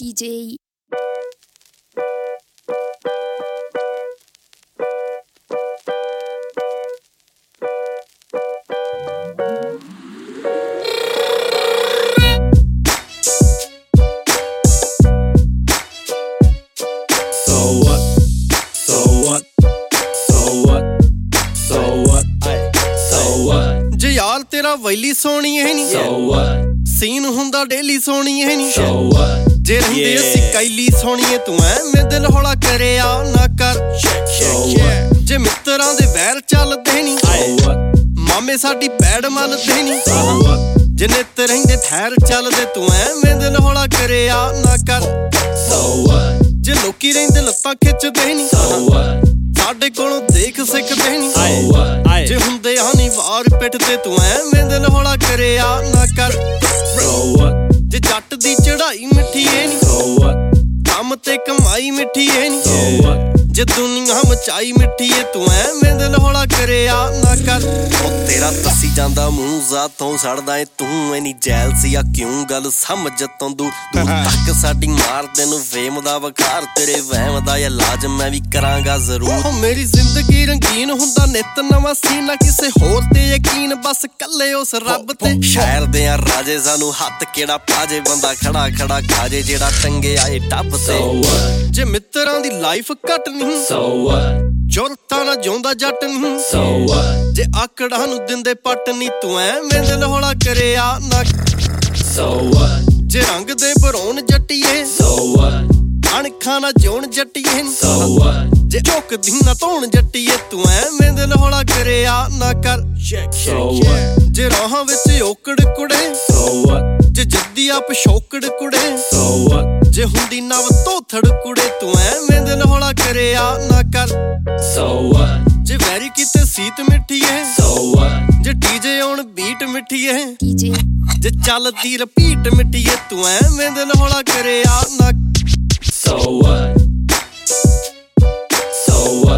DJ. ਜੇ ਯਾਰ ਤੇਰਾ ਵੈਲੀ ਸੋਹਣੀ ਹੈ ਨੀ ਸੀਨ ਹੁੰਦਾ ਡੇਲੀ ਸੋਹਣੀ ਹੈ ਨੀ ਜੇ ਰਹਿੰਦੇ ਅਸੀਂ ਕੈਲੀ ਸੋਹਣੀਏ ਤੂੰ ਐਵੇਂ ਦਿਲ ਹੌਲਾ ਕਰਿਆ ਨਾ ਕਰ ਜੇ ਮਿੱਤਰਾਂ ਦੇ ਵੈਰ ਚੱਲਦੇ ਨੀ ਮਾਮੇ ਸਾਡੀ ਪੈੜ ਮੰਨਦੇ ਨੀ ਜੇ ਨਿੱਤ ਰਹਿੰਦੇ ਠਹਿਰ ਚੱਲਦੇ ਤੂੰ ਐਵੇਂ ਦਿਲ ਹੌਲਾ ਕਰਿਆ ਨਾ ਕਰ ਜੇ ਲੋਕੀ ਰਹਿੰਦੇ ਲੱਤਾਂ ਖਿੱਚਦੇ ਨੀ ਸਾਡੇ ਕੋਲੋਂ ਦੇਖ ਸਿੱਖਦੇ ਨੀ ਜੇ ਹੁੰਦੇ ਆ ਨੀ ਵਾਰ ਪਿੱਠ ਤੇ ਤੂੰ ਐਵੇਂ ਦਿਲ ਹੌਲਾ ਕਰਿਆ ਨਾ ਕਰ ਜੇ ਜੱਟ ਦੀ ਚੜਾਈ ਮਿੱਠੀ ਏ ਨੀ ਕੰਮ ਤੇ ਕਮਾਈ ਮਿੱਠੀ ਏ ਨੀ ਜੇ ਦੁਨੀਆ ਮਚਾਈ ਮਿੱਠੀ ਏ ਤੂੰ ਐਵੇਂ ਦਿਲ ਹੌਲਾ ਕਰਿਆ ਨਾ ਕਰ ਉਹ ਤੇਰਾ ਦੱਸੀ ਜਾਂਦਾ ਮੂੰਹ ਜ਼ਾਤੋਂ ਸੜਦਾ ਏ ਤੂੰ ਐਨੀ ਜੈਲਸੀ ਆ ਕਿਉਂ ਗੱਲ ਸਮਝ ਤੋਂ ਦੂਰ ਤੱਕ ਸਾਡੀ ਮਾਰਦੇ ਨੂੰ ਫੇਮ ਦਾ ਵਖਾਰ ਤੇਰੇ ਵਹਿਮ ਦਾ ਇਲਾਜ ਮੈਂ ਵੀ ਕਰਾਂਗਾ ਜ਼ਰੂਰ ਮੇਰੀ ਜ਼ਿੰਦਗੀ ਰੰਗੀਨ ਹੁੰਦਾ ਨਿੱਤ ਨਵਾਂ ਸੀਨ ਨਾ ਕਿਸੇ ਹੋਰ ਤੇ ਯਕੀਨ ਬਸ ਕੱਲੇ ਉਸ ਰੱਬ ਤੇ ਸ਼ਹਿਰ ਦੇ ਆ ਰਾਜੇ ਸਾਨੂੰ ਹੱਥ ਕਿਹੜਾ ਪਾਜੇ ਬੰਦਾ ਖੜਾ ਖੜਾ ਖਾਜੇ ਜਿਹੜਾ ਟੰਗਿਆ ਏ ਟੱਬ ਤੇ ਜੇ ਮਿੱਤਰਾਂ ਦੀ ਲਾਈਫ ਕੱਟ ਨਹੀਂ ਜੁਰਤਾਂ ਨਾ ਜਿਉਂਦਾ ਜੱਟ ਨਹੀਂ ਜੇ ਆਕੜਾਂ ਨੂੰ ਦਿੰਦੇ ਪੱਟ ਨੀ ਤੂੰ ਐਵੇਂ ਦਿਲ ਹੌਲਾ ਕਰਿਆ ਨਾ ਜੇ ਰੰਗ ਦੇ ਬਰੋਨ ਜੱਟੀਏ ਅਣਖਾਂ ਨਾ ਜਿਉਣ ਜੱਟੀਏ ਜੇ ਝੁਕਦੀ ਨਾ ਧੋਣ ਜੱਟੀਏ ਤੂੰ ਐਵੇਂ ਦਿਲ ਹੌਲਾ ਕਰਿਆ ਨਾ ਕਰ ਜੇ ਰਾਹਾਂ ਵਿੱਚ ਔਕੜ ਕੁੜੇ ਜੇ ਜੱਦੀ ਆਪ ਸ਼ੌਕੜ ਕੁੜੇ ਜੇ ਹੁੰਦੀ ਨਵ ਧੋਥੜ ਕੁੜੇ ਤੂੰ ਐਵੇਂ ਦਿਲ ਹੌਲਾ ਕਰਿਆ ਨਾ ਕਰ ਜੇ ਵੈਰੀ ਕੀਤੇ ਸੀਤ ਮਿੱਠੀਏ ਜੇ ਡੀਜੇ ਆਉਣ ਬੀਟ ਮਿੱਠੀਏ ਜੇ ਚੱਲਦੀ ਰਿਪੀਟ ਮਿੱਠੀਏ ਤੂੰ ਐਵੇਂ ਦਿਲ ਹੌਲਾ ਕਰਿਆ ਨਾ